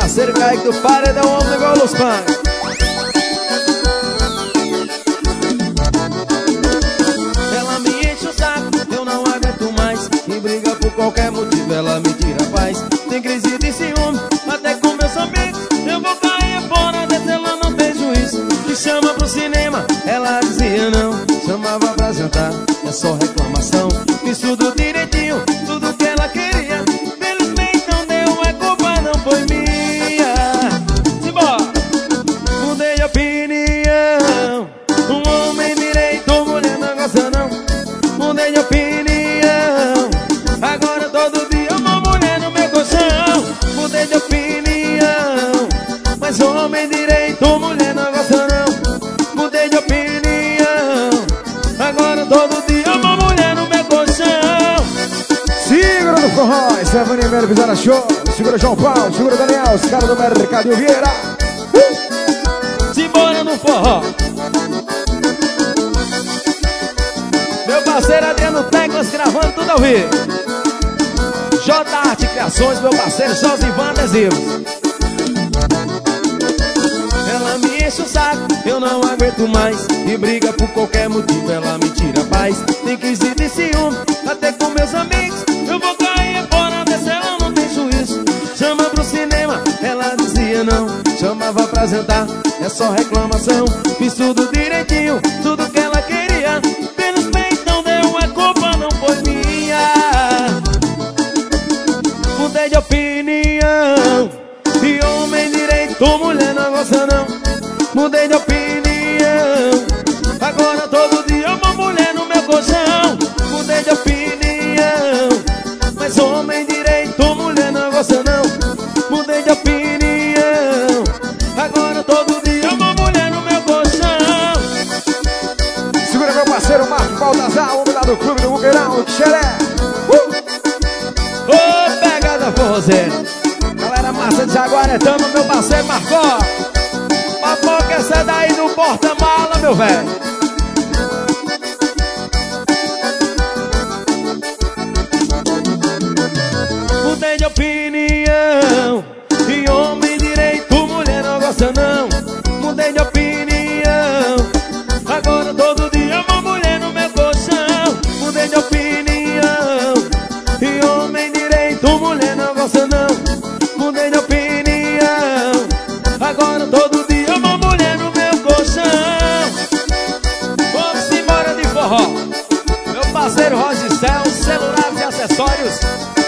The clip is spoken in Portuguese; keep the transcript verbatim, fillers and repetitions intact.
parceiro Kaique do Paredão, homem igual os pães. Ela me enche o saco, eu não aguento mais. E briga por qualquer motivo, ela me tira a paz. Tem crise de ciúme, até com meus amigos. Eu vou cair fora dessa, ela não tem juízo. Me chama pro cinema, ela dizia não. Chamava pra jantar, é só reclamação. Fiz tudo direitinho, tudo que ela queria. Felizmente não deu, a culpa não foi minha. Simbora! Mudei de opinião. Um homem direito, mulher não gosta não. Mudei de opinião. Agora todo dia uma mulher no meu colchão. Mudei de opinião. Mas homem direito, mulher não gosta não. Mudei de opinião. Agora todo dia uma mulher no meu colchão. Segura no forró, Stephanie Melo fizeram show. Segura João Paulo, segura Daniel, os caras do Mercadinho Vieira. uh! Simbora no forró. Meu parceiro Adriano Teclas gravando tudo ao vivo. J Arte Criações, meu parceiro Josivan Adesivos. Ela me enche o saco, eu não aguento mais. E briga por qualquer motivo, ela me tira a paz. Tem crise de ciúme, até com meus amigos. Eu vou cair fora dessa, ela não tem juízo. Chama pro cinema, ela dizia não. Chamava pra jantar, é só reclamação. Fiz tudo direitinho, tudo que ela queria. Pelos peitos não deu, a culpa não foi minha. Mudei de opinião. E homem direito, mulher não gosta não. Mudei de opinião. Agora todo dia uma mulher no meu colchão. Mudei de opinião. Mas homem direito, mulher não gosta não. Mudei de opinião. Agora todo dia uma mulher no meu colchão. Segura meu parceiro Marco Baltazar, homem lá do clube do Buqueirão, do Xeré. Ô, uh! pegada forrozeira. Galera massa de Jaguaretama, meu parceiro Marcó. Papoca, essa daí do porta-mala, meu velho. Mudei de opinião. E homem direito, mulher não gosta não. Mudei de opinião. Agora todo dia uma mulher no meu colchão. Mudei de opinião. E homem direito, mulher não gosta não. Mudei de opinião. Agora todo dia uma mulher no meu colchão. Vamos embora de forró. Meu parceiro Rosicel, celulares e acessórios.